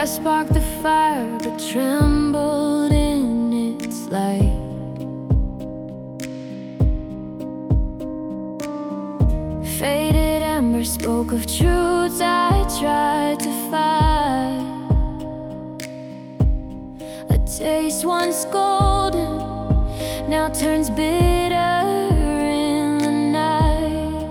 I sparked the fire but trembled in its light. Faded embers spoke of truths I tried to fight. A taste once golden now turns bitter in the night.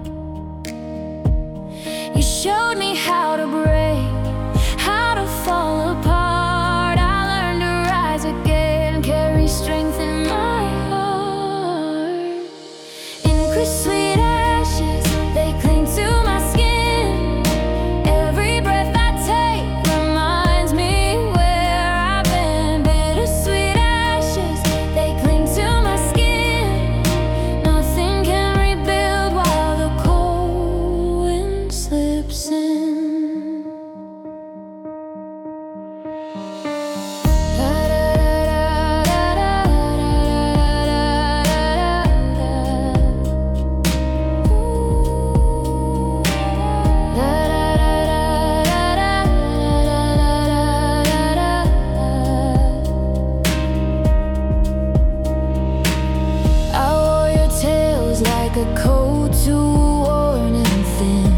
You showed me how to break, how to fall apart. I learned to rise again, carry strength in my heart. In crisp sweet ashes, they cling to my skin. Every breath I take reminds me where I've been. Bittersweet ashes, they cling to my skin. Nothing can rebuild while the cold wind slips in. Like a coat too worn and thin.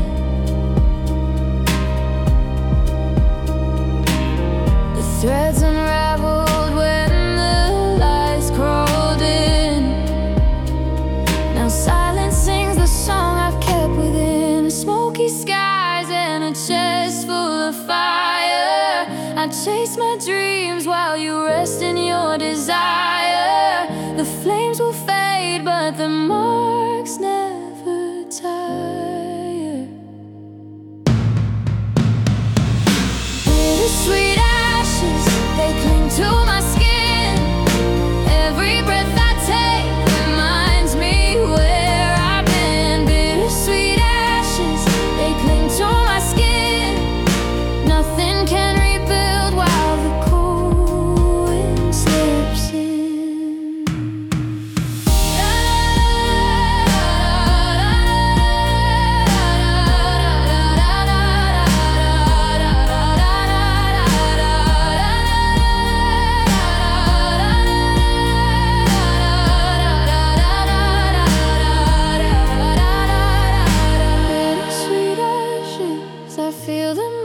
The threads unraveled when the lies crawled in. Now silence sings the song I've kept within. Smoky skies and a chest full of fire. I chase my dreams while you rest in your desire. The flames will fade, but the marks never tire. Bittersweet ashes, they cling to my skin. Every breath I take reminds me where I've been. Bittersweet ashes, they cling to my skin. Nothing can rebuild while the cold wind slips in. I feel the